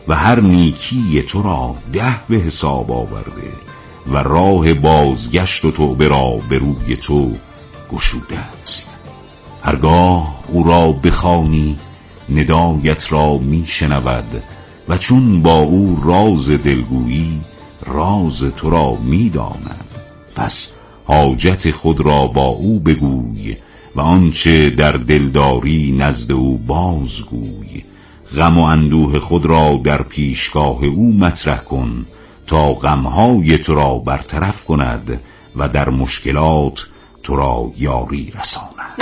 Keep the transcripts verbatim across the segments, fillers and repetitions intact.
و هر نیکی تو را ده به حساب آورده و راه بازگشت و توبه را به روی تو گشوده است. هرگاه او را بخوانی ندایت را می شنود و چون با او راز دلگویی راز تو را می داند. پس حاجت خود را با او بگوی و آنچه در دلداری نزد او بازگوی. غم و اندوه خود را در پیشگاه او مطرح کن تا غمهای تو را برطرف کند و در مشکلات تو را یاری رساند.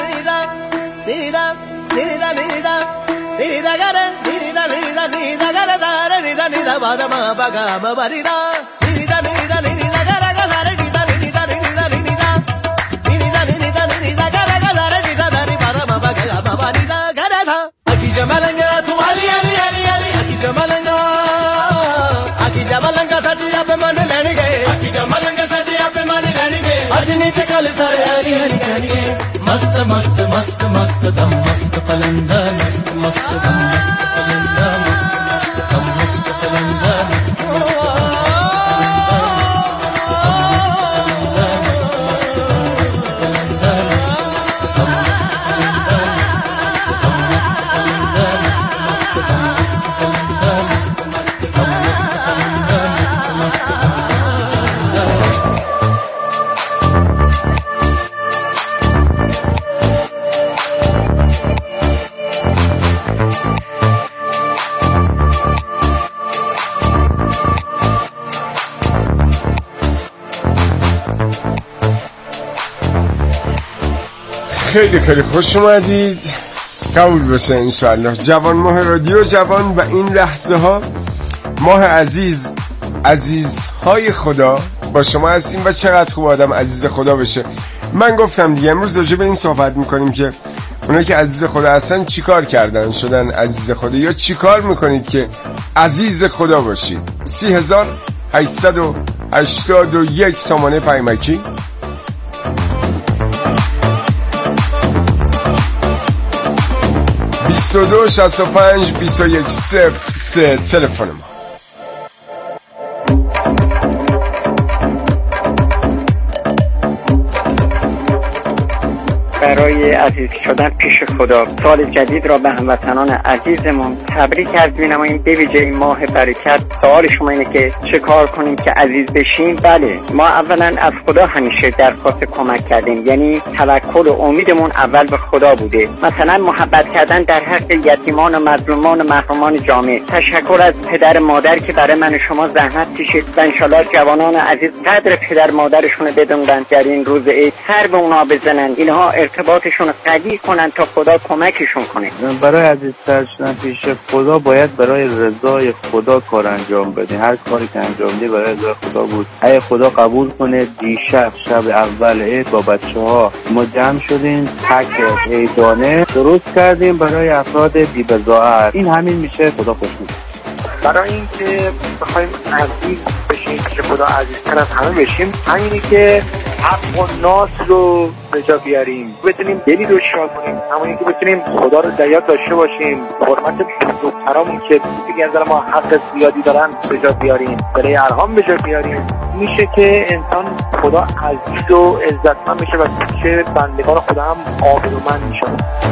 मस्त मस्त मस्त मस्त दम मस्त पलंदा मस्त मस्त दम मस्त पलंदा मस्त मस्त दम मस्त पलंदा मस्त خیلی خیلی خوش اومدید. قبول باشه انشاءالله. جوان ماه رادیو جوان و این لحظه ها ماه عزیز عزیزهای خدا با شما هستیم و چقدر خوب آدم عزیز خدا بشه. من گفتم دیگه امروز راجع به این صحبت میکنیم که اونایی که عزیز خدا هستن چیکار کردن شدن عزیز خدا، یا چیکار میکنید که عزیز خدا باشید. سی هزار هشتصد و هشتاد و یک سامانه پیمکی، بیست و دو شصت و پنج بیست و یک صفر سه تلفن ما. برای عزیز شدن پیش خدا سال جدید را به هموطنان عزیزمون تبریک عرض می‌نماییم. به ویژه این ماه برکت سوال شما اینه که چه کار کنیم که عزیز بشیم. بله، ما اولا از خدا همیشه درخواست کمک کردیم، یعنی توکل و امیدمون اول به خدا بوده. مثلا محبت کردن در حق یتیمان و مظلومان و محرومان جامعه. تشکر از پدر مادر که برای من و شما زحمت کشید و انشالله جوانان عزیز قدر پدر مادرشون رو بدونن، در این روز عید سر به اونا بزنن، اینها ارتباطشون قوی کنن تا خدا کمکشون کنه. برای عزیزتر شدن پیش خدا باید برای رضای خدا کار انجام بدیم. هر کاری که انجام بدی برای رضای خدا بود. اگه خدا قبول کنه، دیشب شب اول عید با بچه ها ما جمع شدیم، تک عیدانه درست کردیم برای افراد بی بضاعت. این همین میشه خدا خوش میشه. برای اینکه بخوایم عزیز بشیم که خدا عزیزتر از همه بشیم، همینی که حق و ناس رو به جا بیاریم، بتونیم دلی رو شاد کنیم، همونی که بتونیم خدا رو در یاد داشته باشیم، حرمت بزرگترامون که دیگه از ما حق زیادی دارن به جا بیاریم، برای ارهام به جا بیاریم، میشه که انسان خدا عزیز و عزتمند میشه و میشه بندگان خدا هم آبرومند میشه.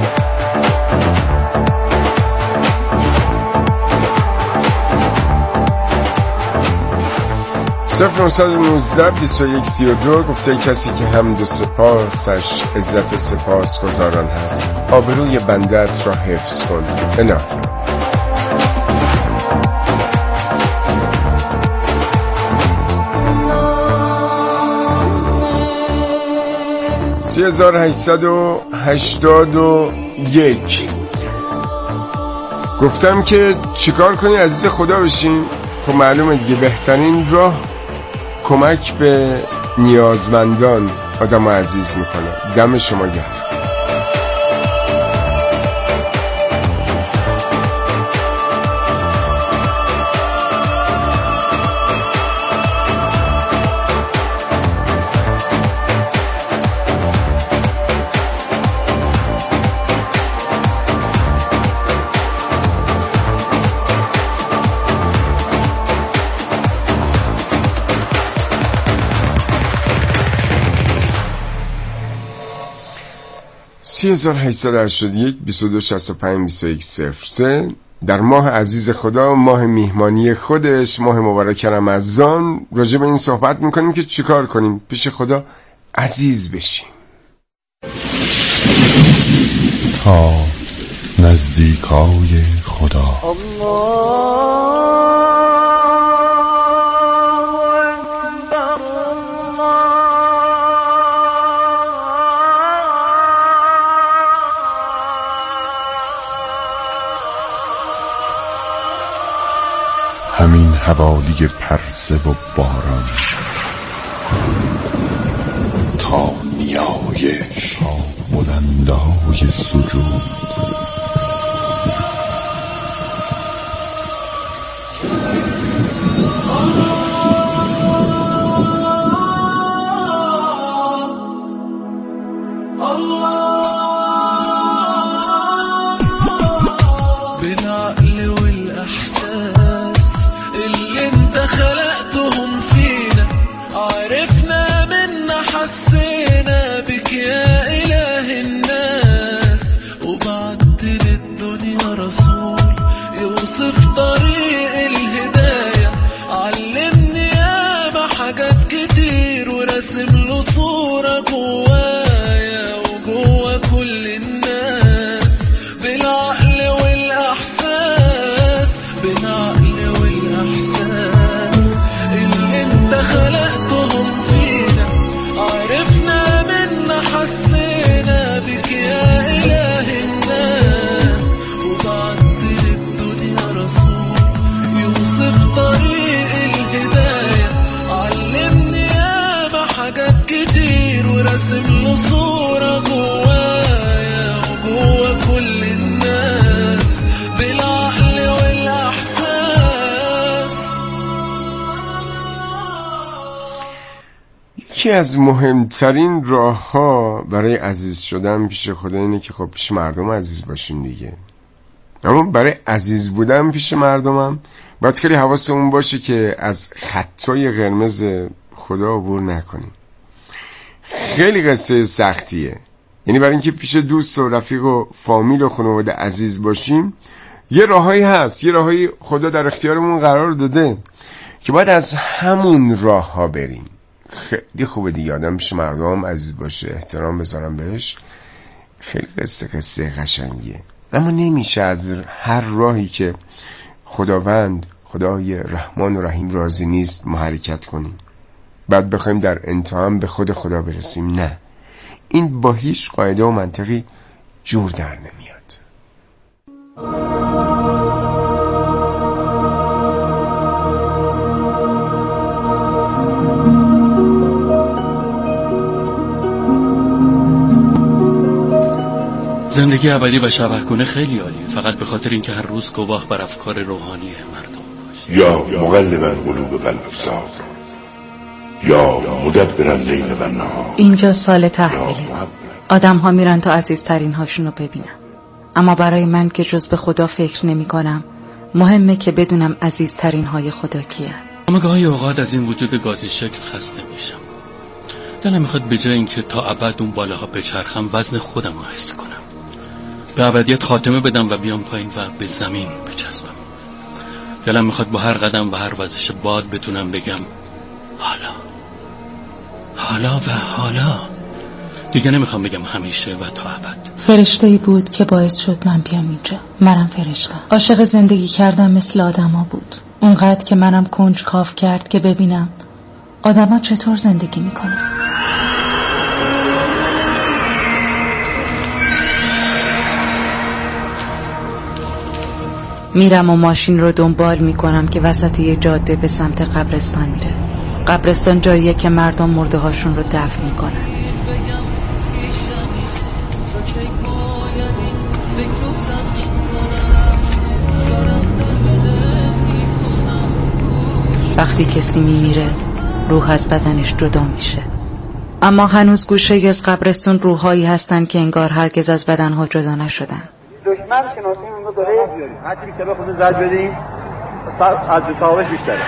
صفر نهصد و نوزده بیست و یک سی و دو گفته کسی که حمد و سپاسش عزت سپاس گزاران هست، آبروی بندت را حفظ کن الهی. سی هزار هشتصد و هشتاد و یک گفتم که چیکار کنی عزیز خدا بشین. خب معلومه دیگه بهترین راه کمک به نیازمندان آدم عزیز میکنه. دم شما گرم. سی هزار و هشتصد و هشتاد و یک بیست و دو شصت و پنج بیست و یک صفر سه در ماه عزیز خدا، ماه میهمانی خودش، ماه مبارک رمضان، راجع به این صحبت میکنیم که چیکار کنیم پیش خدا عزیز بشیم تا نزدیکای خدا. همین حوالی پرسه و باران تا نیای شاه بلندای سجود، بالعقل والإحساس اللي انت خلقتهم فينا، عرفنا منا حسينا بك يا إله الناس، وبعت للدنيا رسول يوصف طريق الهداية، علمني ياما حاجات كتير ورسم له صورة جوايا وجوا كل الناس، بالعقل والإحساس بالعقل والإحساس اللي انت خلقتهم فينا، عرفنا منا حسينا بك يا إله الناس، وبعت للدنيا رسول يوصف طريق الهداية، علمني ياما حاجات كتير ورسم له صورة جوايا وجوا كل الناس، بالعقل والإحساس. یکی از مهمترین راه ها برای عزیز شدن پیش خدا اینه که خب پیش مردم عزیز باشیم دیگه. اما برای عزیز بودن پیش مردمم باید خیلی حواسمون باشه که از خطای قرمز خدا عبور نکنیم. خیلی قصه سختیه، یعنی برای اینکه پیش دوست و رفیق و فامیل و خانواده عزیز باشیم یه راهایی هست، یه راهایی خدا در اختیارمون قرار داده که باید از همون راه ها بریم. خیلی خوبه دیگه آدم پیش مردم عزیز باشه، احترام بذارم بهش، خیلی قصه قصه قشنگیه. اما نمیشه از هر راهی که خداوند خدای رحمان و رحیم راضی نیست ما حرکت کنیم بعد بخوایم در انتها به خود خدا برسیم. نه، این با هیچ قاعده و منطقی جور در نمیاد. زندگی ابدی و شبحگونه خیلی عالیه، فقط به خاطر اینکه هر روز گواه بر افکار روحانی مردم باشی. یا مقلبا قلوب الابصار یا مدبرا اللیل و النهار. اینجا سال تحویله، آدم ها میرن تا عزیزترین هاشون رو ببینن، اما برای من که جز به خدا فکر نمی کنم مهمه که بدونم عزیزترین های خدا کیه. اما گاهی اوقات از این وجود گازی شکل خسته میشم، دلم میخواد به جای اینکه تا ابد اون بالاها بچرخم وزن خودم رو حس کنم، به ابدیت خاتمه بدم و بیام پایین و به زمین بچسبم. دلم میخواد با هر قدم و هر وزش باد بتونم بگم حالا حالا و حالا. دیگه نمیخوام بگم همیشه و تا ابد. فرشته‌ای بود که باعث شد من بیام اینجا. منم فرشتم. عاشق زندگی کردم مثل آدما بود، اونقدر که منم کنج کاف کرد که ببینم آدما چطور زندگی میکنن. میرم و ماشین رو دنبال میکنم که وسط یه جاده به سمت قبرستان میره. قبرستان جاییه که مردم مرده هاشون رو دفن میکنن. وقتی کسی میمیره روح از بدنش جدا میشه، اما هنوز گوشه از قبرستون روحایی هستن که انگار هرگز از بدنها جدا نشدن. دشمن شناسیم اون رو داره، هرچی بیشتر به خودمون زد بدیم از ثوابش بیشتره.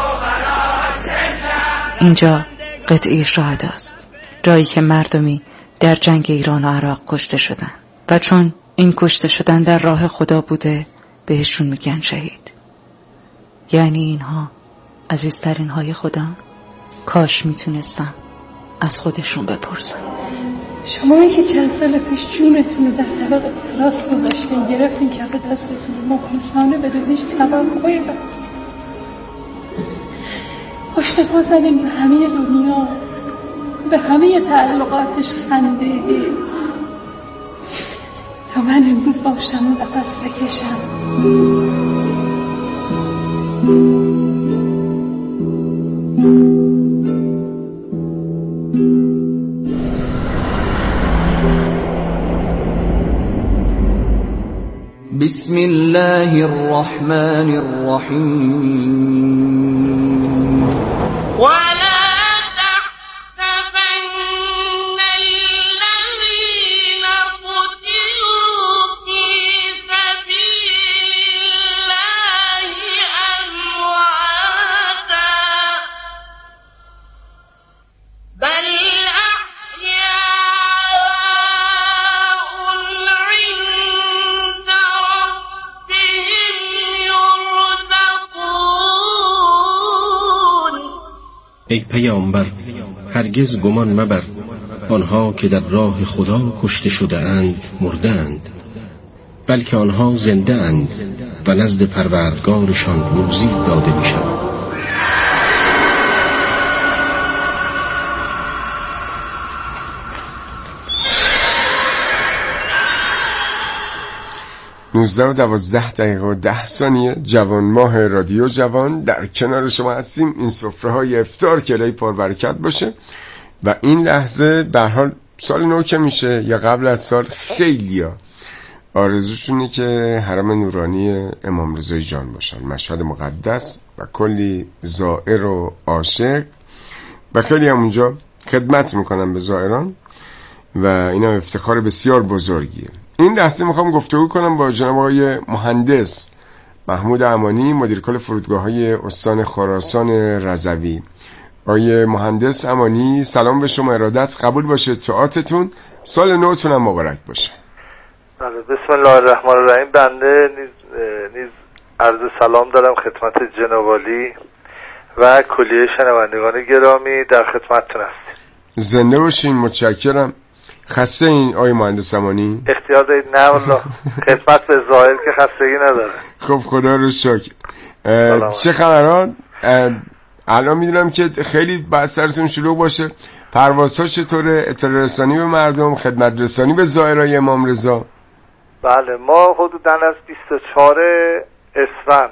اینجا قطعه شهداست، جایی که مردمی در جنگ ایران و عراق کشته شدن و چون این کشته شدن در راه خدا بوده بهشون میگن شهید. یعنی اینها عزیزترین های خدا. کاش میتونستم از خودشون بپرسم. شما که چند سال پیش جونتون رو در طبق افلاس گذاشتین، گرفتین کف دستتون رو مخلصانه بدون هیچ توقعی رفتین، پشت پا زدین به همه دنیا، به همه تعلقاتش خندیدین تا من امروز باشم نفس بکشم. بسم الله الرحمن الرحیم. ولا تحسبن الذين قتلوا في سبيل الله أمواتا بل ای پیامبر هرگز گمان مبر، آنها که در راه خدا کشته شده اند مرده اند، بلکه آنها زنده اند و نزد پروردگارشان روزی داده می شود. نوزده و دوازده دقیقه و ده ثانیه. جوان ماه رادیو جوان در کنار شما هستیم. این سفره های افطار که الهی پربرکت باشه. و این لحظه به هر حال سال نو که میشه یا قبل از سال، خیلیا آرزوشونه که حرم نورانی امام رضای جان باشن، مشهد مقدس، و کلی زائر و عاشق و خیلی هم اونجا خدمت میکنن به زائران و اینا افتخار بسیار بزرگیه. این لحظه میخوام گفتگو کنم با جناب آقای مهندس محمود امانی، مدیر کل فرودگاه‌های استان خراسان رضوی. آقای مهندس امانی سلام به شما، ارادت قبول باشه، طاعتتون، سال نوتون هم مبارک باشه. بله، بسم الله الرحمن الرحیم. بنده نیز, نیز عرض سلام دارم خدمت جناب عالی و کلیه شنوندگان گرامی، در خدمتتون هستیم. زنده باشین، متشکرم. خسته این آقای مهندس امانی؟ اختیار دارید. نه والله خدمت به ظاهر که خستگی نداره. خب خدا رو شکر. چه خبران؟ الان میدونم که خیلی بعد سرتون شلوغ باشه. پروازها چطوره؟ اطلاع رسانی به مردم، خدمت رسانی به زائرای امام رضا؟ بله، ما حدوداً از بیست و چهار اسفند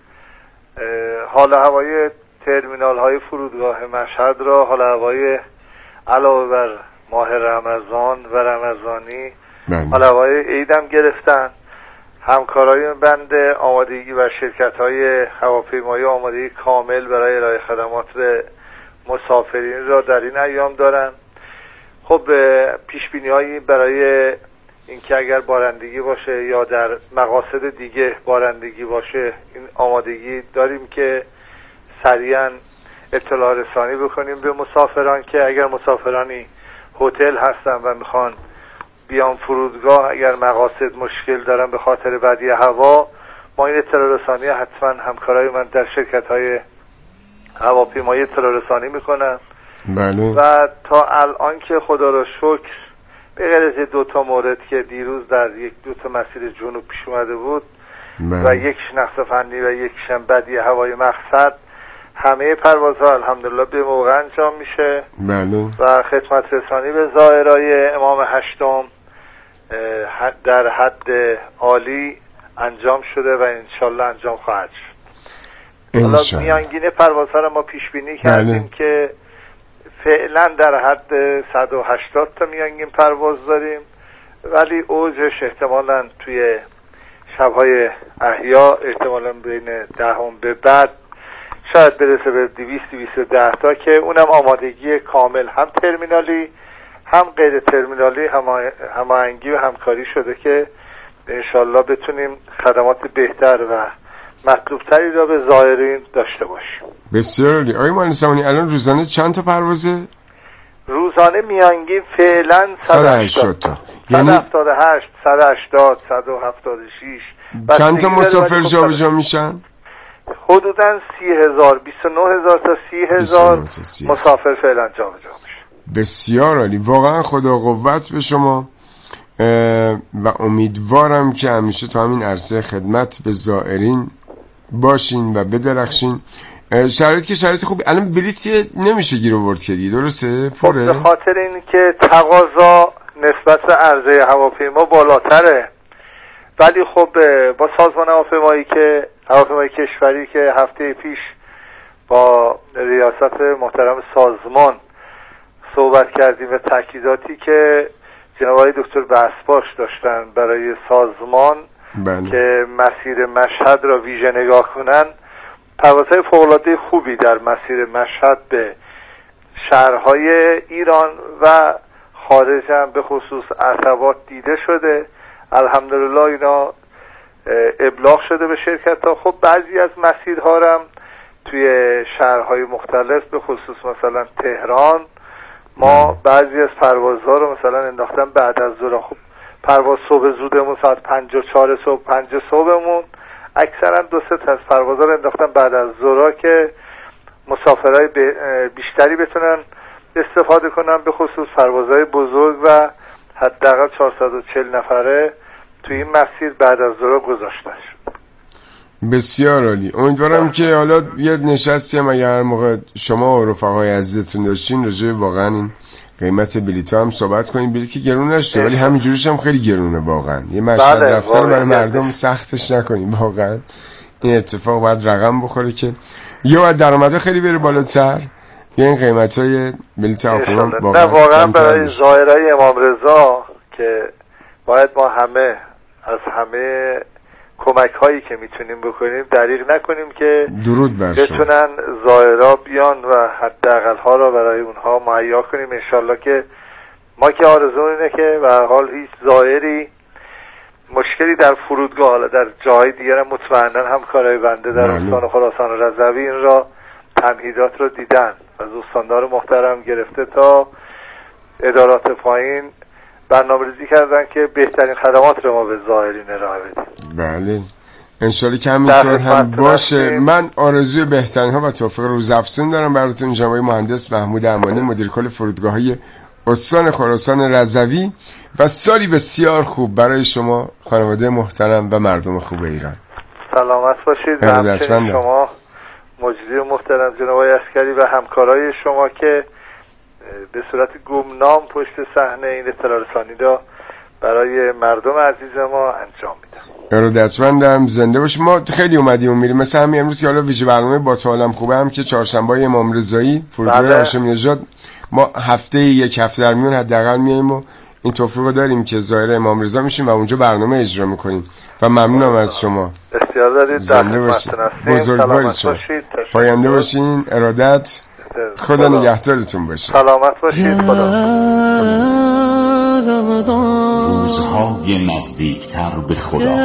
حال هوای ترمینال های فرودگاه مشهد را حال هوای علاوه بر ماه رمضان و رمضانی حال هوای عیدم گرفتن. همکارای بنده آمادگی و شرکت های هواپیمایی آمادگی کامل برای ارائه خدمات به مسافرین را در این ایام دارن. خب پیش بینی هایی برای اینکه اگر بارندگی باشه یا در مقاصد دیگه بارندگی باشه، این آمادگی داریم که سریعا اطلاع رسانی بکنیم به مسافران که اگر مسافرانی هتل هستن و میخوان بیان فرودگاه، اگر مقاصد مشکل دارن به خاطر بدی هوا، ما این اطلاع رسانی حتما همکارای من در شرکت های هواپیمایی اطلاع رسانی میکنن. بله. و تا الان که خدا را شکر به غیر از دو تا مورد که دیروز در یک دو تا مسیر جنوب پیش اومده بود بله. و یک نقص فنی و یک بدی هوای مقصد، همه پروازها الحمدلله به موقع انجام میشه. بله. و خدمت رسانی به زائرای امام هشتم در حد عالی انجام شده و انشالله انجام خواهد شد. حالا میانگین پروازها را ما پیش بینی کردیم بله. که فعلا در حد صد و هشتاد تا میانگین پرواز داریم، ولی اوجش احتمالاً توی شبهای احیا احتمالاً بین دهم به بعد شاید برسه به دویست دویست و ده تا که اونم آمادگی کامل هم ترمینالی هم غیر ترمینالی هماهنگی و همکاری شده که انشالله بتونیم خدمات بهتر و مطلوبتری را به زائرین داشته باشیم. بسیار عالی. آقای مهندس امانی الان روزانه چند تا پروازه؟ روزانه میانگین فعلا صد و هشتاد تا، یعنی صد و هفتاد و هشت، صد و هشتاد، صد و هفتاد و شش. چند تا مسافر جابجا میشن؟ حدوداً سی هزار، بیست و نه هزار تا سی هزار مسافر فعلا جابجا میشه. بسیار عالی، واقعا خدا قوت به شما و امیدوارم که همیشه تا همین عرصه خدمت به زائرین باشین و بدرخشین. شرایط که شرایط خوب، الان بلیط نمیشه گیر آورد که دیگه، درسته؟ پره؟ به خاطر این که تقاضا نسبت به عرضه هواپیما بالاتره، ولی خب با سازمان هواپیمایی که هواپیمای کشوری که هفته پیش با ریاست محترم سازمان صحبت کردیم و تاکیداتی که جناب آقای دکتر بسپاش داشتن برای سازمان بله. که مسیر مشهد را ویژه نگاه کنن، پروازهای فوق‌العاده خوبی در مسیر مشهد به شهرهای ایران و خارج هم به خصوص عتبات دیده شده. الحمدلله اینا ابلاغ شده به شرکت ها. خب بعضی از مسیرها هم توی شهرهای مختلف به خصوص مثلا تهران ما بعضی از پروازها رو مثلا انداختن بعد از ظهر. خب پرواز صبح زودمون ساعت پنج و چهار صبح، پنج صبحمون، اکثرا دو سه تا از پروازها رو انداختن بعد از ظهر که مسافرهای بیشتری بتونن استفاده کنن، به خصوص پروازهای بزرگ و حداقل چهارصد و چهل نفره توی این مسیر بعد از ظهر گذاشته شد. بسیار عالی. امیدوارم که حالا یه نشستی هم اگر موقع شما و رفقای عزیزتون داشتین راجع واقعا این قیمت بلیط هم صحبت کنین. بلیط که گرون نشده ولی همینجوریش هم خیلی گرونه واقعا. یه مشهد بله، رفتن برای مردم سختش نکنین واقعا. این اتفاق باید رقم بخوره که یا باید درآمدها خیلی بره بالاتر یا این قیمتای بلیط هواپیما واقعا نه واقعا برای زائرای امام رضا که باید ما همه از همه کمک هایی که میتونیم بکنیم دریغ نکنیم که درود بر شما بتونن زائرا بیان و حداقل ها را برای اونها مهیا کنیم. انشالله که ما که آرزو اینه که به هر حال هیچ زائری مشکلی در فرودگاه، حالا در جای دیگر هم مطمئنا همکارای بنده در استان خراسان رضوی این را تمهیدات رو دیدن، از استاندار محترم گرفته تا ادارات پایین برنامه‌ریزی کردن که بهترین خدمات رو ما به زائرین ارائه بدیم. بله انشالله که همینطور هم باشه. من آرزوی بهترین ها و توفیق روزافزون دارم براتون جناب مهندس محمود امانی، مدیر کل فرودگاه‌های استان خراسان رضوی، و سالی بسیار خوب برای شما، خانواده محترم و مردم خوب ایران. سلامت باشید. همچنین شما مجری محترم جناب عسکری و همکارای شما که به صورت گمنام پشت صحنه این اطلاع رسانی را برای مردم عزیز ما انجام میدن. ارادتمندم، زنده باشید. ما خیلی اومدیم و میریم، مثلا همین امروز که حالا ویژه برنامه با تو عالم خوبه هم که چهارشنبه امام رضایی فرودگاه هاشمی نژاد، ما هفته یک هفته در میون حداقل میایم و این توفیق رو داریم که زائر امام رضا میشیم و اونجا برنامه اجرا میکنیم و ممنونم از شما. بسیار دارید. زنده باشید. بزرگوارید شما. پاینده باشین. ارادت. خدا نگهدارتون باشه. سلامت باشید. خدا. روزهای نزدیکتر به خدا،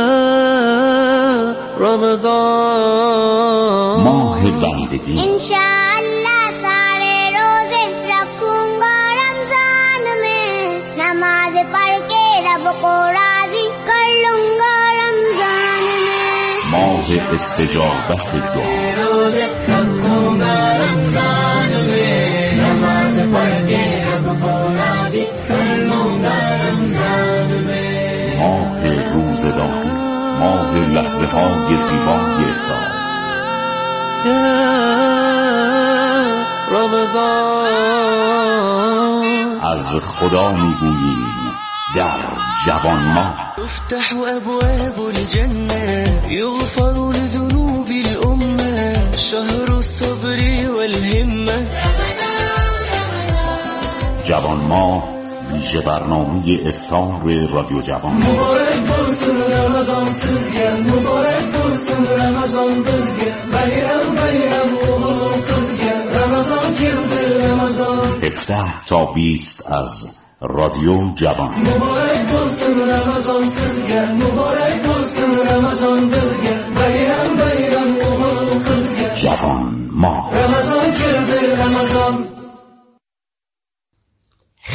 رمضان ماه بندگی، انشاءاللہ سارے روزے رکھوں گا رمضان میں، نماز پڑھ کے رب کو راضی کر لوں گا رمضان میں، ماه استجابت دعا، روزے رکھوں گا رمضان میں، نماز پڑھ کے رب کو راضی کر لوں گا رمضان میں، ماه روزداری، ماه لحظه های زیبای افطار، رمضان از خدا میگوییم در جوان ماه. تفتح ابواب الجنه یغفر لذنوب الامه، شهر الصبر والهمه. جوان ماه ویژه برنامه افطار رادیو جوان. مبارک بولسون رمضان sizge، مبارک بولسون رمضان bizge، bayram bayram o'g'il qizga، رمضان keldi رمضان. هفده تا بیست از رادیو جوان. مبارک بولسون رمضان sizge، مبارک بولسون رمضان bizge، bayram bayram o'g'il qizga، جوان ماه. رمضان keldi رمضان.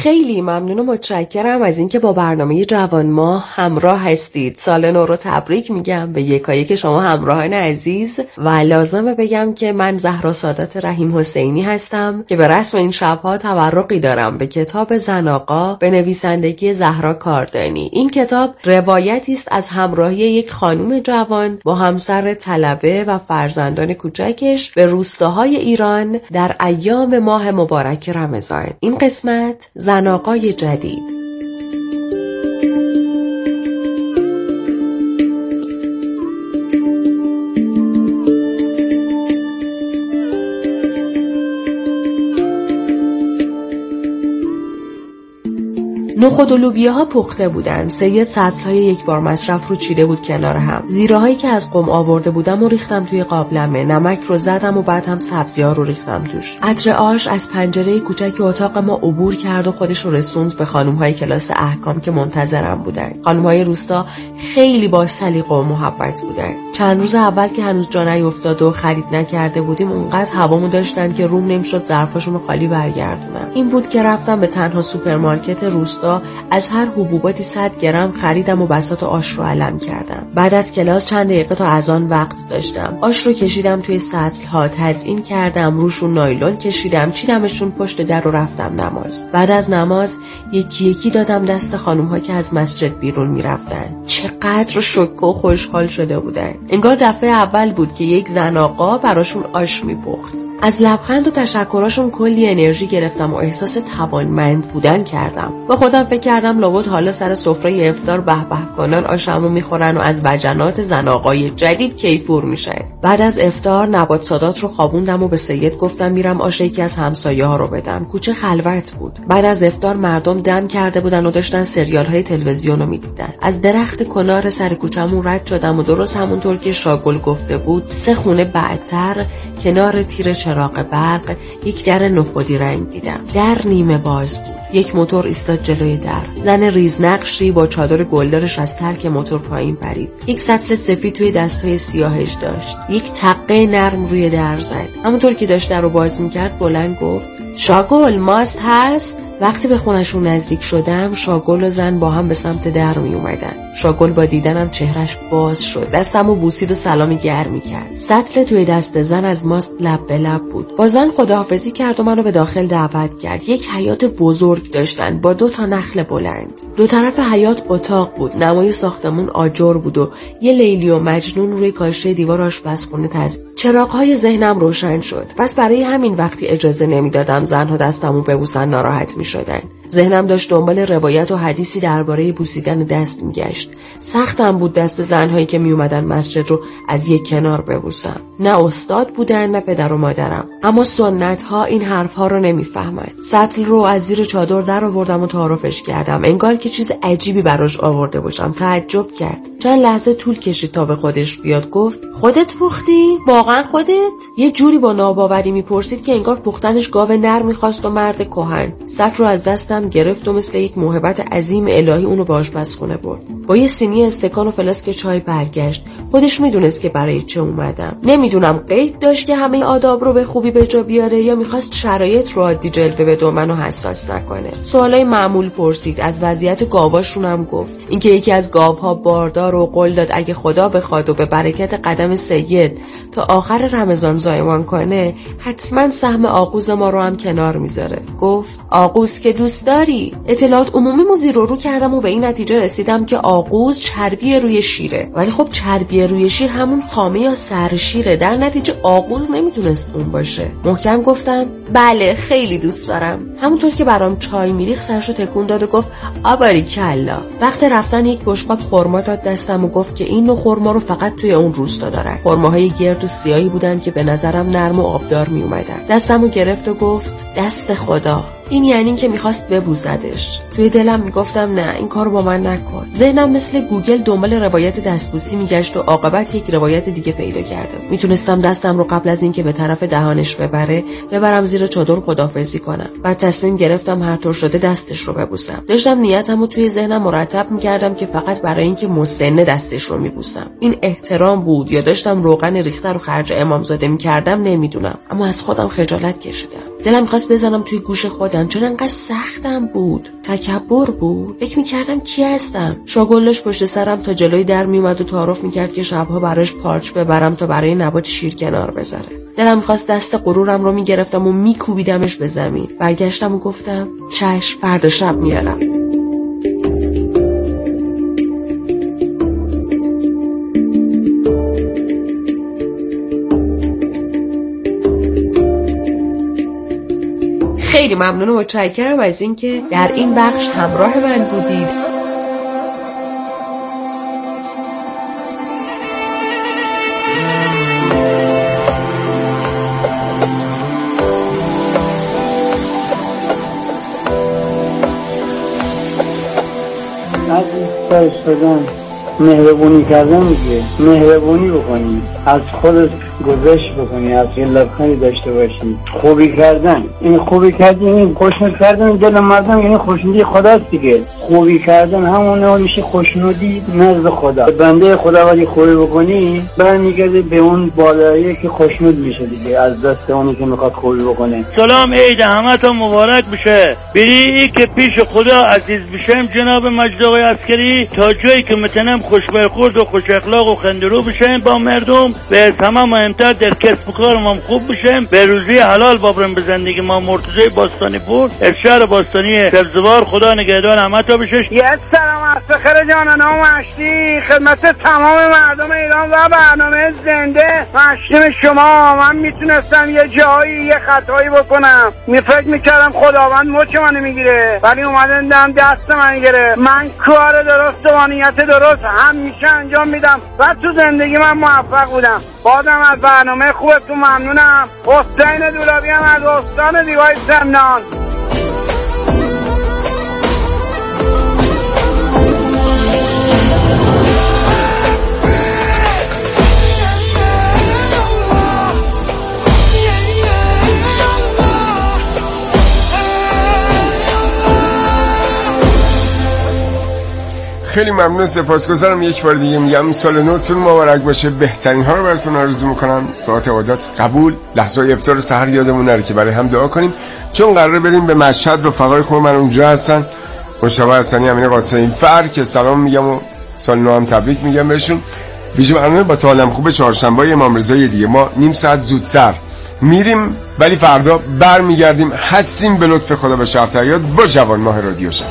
خیلی ممنون و متشکرم از اینکه با برنامه جوان ما همراه هستید. سال نو رو تبریک میگم به یکایی که شما همراهان عزیز و لازمه بگم که من زهرا سادات رحیم حسینی هستم که به رسم این شبها تبرکی دارم به کتاب زن آقا به نویسندگی زهرا کاردانی. این کتاب روایتی است از همراهی یک خانم جوان با همسر طلبه و فرزندان کوچکش به روستاهای ایران در ایام ماه مبارک رمضان. این قسمت زن آقای جدید. نخود و لوبیاها پخته بودن. سید سطل‌های یک بار مصرف رو چیده بود کنار هم. زیرهایی که از قم آورده بودم و ریختم توی قابلمه. نمک رو زدم و بعد هم سبزی‌ها رو ریختم توش. عطر آش از پنجره کوچک اتاق ما عبور کرد و خودش رو رسوند به خانم‌های کلاس احکام که منتظرم بودن. خانم‌های روستا خیلی با سلیقه و محبت بودن. چند روز اول که هنوز جا نیفتاد و خرید نکرده بودیم اونقدر هوامو داشتن که روم نمی‌شد ظرفاشون رو خالی برگردونم. این بود که رفتم به تنها سوپرمارکت روستا، از هر حبوباتی صد گرم خریدم و بساط آش رو علم کردم. بعد از کلاس چند دقیقه تا از آن وقت داشتم. آش رو کشیدم توی سطل‌ها، تزیین کردم، روشون نایلون کشیدم، چیدمشون پشت در رو رفتم نماز. بعد از نماز یکی یکی دادم دست خانم‌ها که از مسجد بیرون می‌رفتن. چقدر شوکه و خوشحال شده بودن. انگار دفعه اول بود که یک زن آقا براشون آش می‌پخت. از لبخند و تشکراشون کلی انرژی گرفتم و احساس توانمند بودن کردم. با خودم فکر کردم لابد حالا سر سفره افطار به به کنان آشمو میخورن و از وجنات زن آقای جدید کیفور میشن. بعد از افطار نبات سادات رو خوابوندم و به سید گفتم میرم آش یکی از همسایه ها رو بدم. کوچه خلوت بود. بعد از افطار مردم دم کرده بودن و داشتن سریال های تلویزیون رو میدیدن. از درخت کنار سر کوچمون رد شدم و درست همونطور که شاگل گفته بود سه خونه بعدتر کنار تیر چراغ برق یک در نخودی رنگ دیدم. در نیمه باز بود. یک موتور ایستاد جلوی در. زن ریزنقشی با چادر گلدارش از ترک موتور پایین پرید. یک سطل سفید توی دستای سیاهش داشت. یک تقه نرم روی در زد. همونطور که داشت در رو باز میکرد بلند گفت شاگل ماست هست؟ وقتی به خونشون نزدیک شدم شاگل و زن با هم به سمت در می اومدن. شاگل با دیدنم چهرش باز شد. دستمو بوسید و سلامی گرمی کرد. سطل توی دست زن از ماست لب به لب بود. با زن خداحافظی کرد و منو به داخل دعوت کرد. یک حیاط بزرگ داشتن با دو تا نخل بلند. دو طرف حیاط اتاق بود. نمای ساختمون آجر بود و یه لیلی و مجنون روی کاشته دیوار آشپزخونه تزیین. چراغ‌های ذهنم روشن شد. پس برای همین وقتی اجازه نمیدادم زنها دستمو ببوسن ناراحت می‌شدن. ذهنم داشت دنبال روایت و حدیثی درباره بوسیدن دست میگشت. سختم بود دست زنهایی که میومدن مسجد رو از یک کنار ببوسم. نه استاد بودن نه پدر و مادرم، اما سنت ها این حرف ها رو نمیفهمن. سطل رو از زیر چادر در آوردم و تعارفش کردم، انگار که چیز عجیبی براش آورده باشم. تعجب کرد. چند لحظه طول کشید تا به خودش بیاد. گفت خودت پختی؟ واقعا خودت؟ یه جوری با ناباوری میپرسید که انگار پختنش گاو نر میخواست و مرد کهن. سطل رو از دستم گرفت و مثل یک موهبت عظیم الهی اونو به آشپزخونه برد. با یه سینی استکان و فلاسک چای برگشت. خودش میدونست که برای چه اومدم. نمیدونم قید داشت که همه آداب رو به خوبی به جا بیاره یا میخواست شرایط رو عادی جلوه بده و منو حساس نکنه. سوالای معمول پرسید. از وضعیت گاواشون هم گفت. اینکه یکی از گاوها باردار و قول داد اگه خدا بخواد و به برکت قدم سید تا آخر رمضان زایمان کنه حتما سهم آغوز ما رو هم کنار میذاره. گفت آغوز که دوست داری. اطلاعات عمومی مو زیر و رو کردم و به این نتیجه رسیدم که آغوز چربی روی شیره. ولی خب چربی روی شیر همون خامه یا سر شیره، در نتیجه آغوز نمیتونست اون باشه. محکم گفتم بله خیلی دوست دارم. همونطور که برام چای میریخت سرشو تکون داد و گفت آباری کلا. وقت رفتن یک بشقاب خرما داد دستم و گفت که این نوع خرما رو فقط توی اون روستا دارن. خرماهای گرد و سیاهی بودن که به نظرم نرم و آبدار می اومدن. دستمو گرفت و گفت دست خدا. این یعنی که میخواست ببوسدش. توی دلم میگفتم نه این کارو با من نکن. ذهنم مثل گوگل دنبال روایت دستبوسی میگشت و عاقبت یک روایت دیگه پیدا کردم. میتونستم دستم رو قبل از اینکه به طرف دهانش ببره ببرم زیر چادر خداحافظی کنم. بعد تصمیم گرفتم هر طور شده دستش رو ببوسم. داشتم نیتمو توی ذهنم مرتب میکردم که فقط برای اینکه مسنه دستش رو میبوسم. این احترام بود یا داشتم روغن ریخته رو خرج امامزاده میکردم نمیدونم، اما از خودم خجالت کشیدم. دلم می‌خواست بزنم توی گوش خودم چون انقدر سختم بود. تکبر بود. فکر می‌کردم کی هستم. شاگلش پشت سرم تا جلوی در میومد و تعارف می‌کرد که شبها براش پارچ ببرم تا برای نبات شیر کنار بذاره. دلم می‌خواست دست غرورم رو می‌گرفتم و می‌کوبیدمش به زمین. برگشتم و گفتم چشم، فردا شب میارم. خیلی ممنون و متشکرم از اینکه در این بخش همراه من بودید. از ایستادن مهربونی کردن میگه مهربونی بکنی، از خودت گذشت بکنی، از یه لبخندی داشته باشی. خوبی کردن، این خوبی کردن، این خوشنود کردن دل مردم، یعنی خوشنودی خداست دیگه. خوبی کردن همونه میشه خوشنودی نزد خدا. بنده خدا ولی خوبی بکنی برمیگرده به اون بالایی که خوشنود میشه دیگه از دست اونی که میخواد خوبی بکنه. سلام، عید همتون مبارک بشه. بری که پیش خدا عزیز بشم جناب مجید آقای عسکری، تا جایی که متنم خوش برخورد و خوش اخلاق و خندرو بشم با مردم، به تمام مهمتر در کسب و کارم هم خوب بشم، به روزی حلال بابرم به زندگی ما. مرتضی باستانی پور از شهر باستانی سبزوار. خدا نگهدار همتون بشه. یه سلام از فخر جانان و مشتی خدمت تمام مردم ایران و برنامه زنده مشتیم شما. من میتونستم یه جایی یه خطایی بکنم، می فکر میکردم خداوند مچ منو میگیره، ولی اومدن دم دست من گره. من کار درست و نیت درست همیشه انجام میدم و تو زندگی من موفق بودم. بازم از برنامه خوبتون ممنونم. حسین دولابی هم از استان دیوای سمنان. خیلی ممنون، سپاسگزارم. یک بار دیگه میگم سال نوتون مبارک باشه. بهترین ها رو براتون آرزو میکنم. دعات عبادات قبول. لحظه افطار سحر یادمون نره که برای هم دعا کنیم، چون قراره بریم به مشهد. رفقای خوب من اونجا هستن، مشتبه حسنی، امین قاسمی فر، که سلام میگم و سال نو هم تبریک میگم بهشون. ویژه برنامه با تعالیم خوب چهارشنبه امام رضای دیگه. ما نیم ساعت زودتر میریم ولی فردا برمیگردیم. هستیم به لطف خدا به شرط حیات با جوان ماه رادیو شب.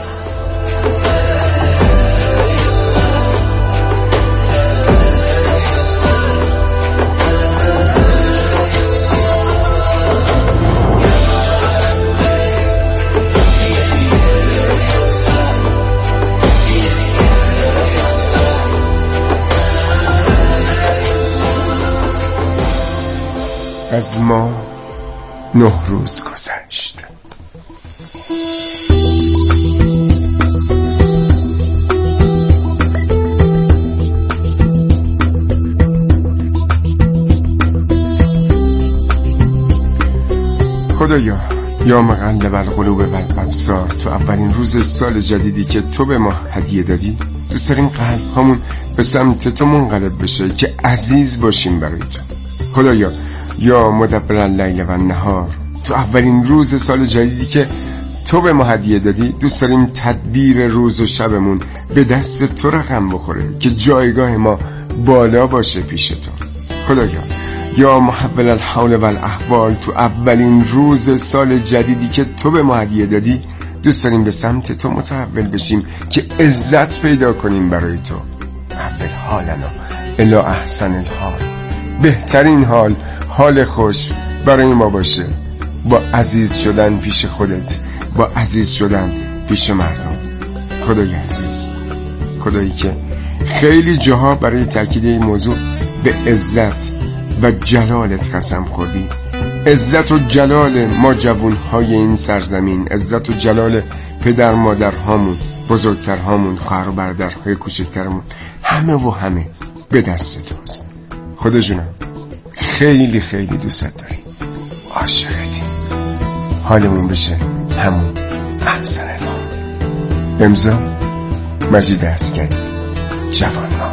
از ما نه روز گذشت. خدایا یا مقلب القلوب والابصار، تو اولین روز سال جدیدی که تو به ما هدیه دادی، دوست داریم قلب هامون به سمت تو منقلب بشه که عزیز باشیم برای تو. خدایا یا مدبر اللیل و النهار، تو اولین روز سال جدیدی که تو به ما هدیه دادی، دوست داریم تدبیر روز و شبمون به دست تو رقم بخوره که جایگاه ما بالا باشه پیش تو. خدایا یا محول الحال و الاحوال، تو اولین روز سال جدیدی که تو به ما هدیه دادی، دوست داریم به سمت تو متحول بشیم که عزت پیدا کنیم برای تو. اول حالنا الا احسن الحال، بهترین حال، حال خوش برای ما باشه، با عزیز شدن پیش خودت، با عزیز شدن پیش مردم. خدای عزیز، خدایی که خیلی جاها برای تاکید این موضوع به عزت و جلالت قسم خوردی. عزت و جلال ما جوانهای این سرزمین، عزت و جلال پدر مادرهامون، بزرگترهامون، خواهر و برادرهای کوچکترمون، همه و همه به دست توست. خدا جونم خیلی خیلی دوست داریم، عاشقتیم. حالمون بشه همون احسن ما. امضا مجید عسکری، جوانان.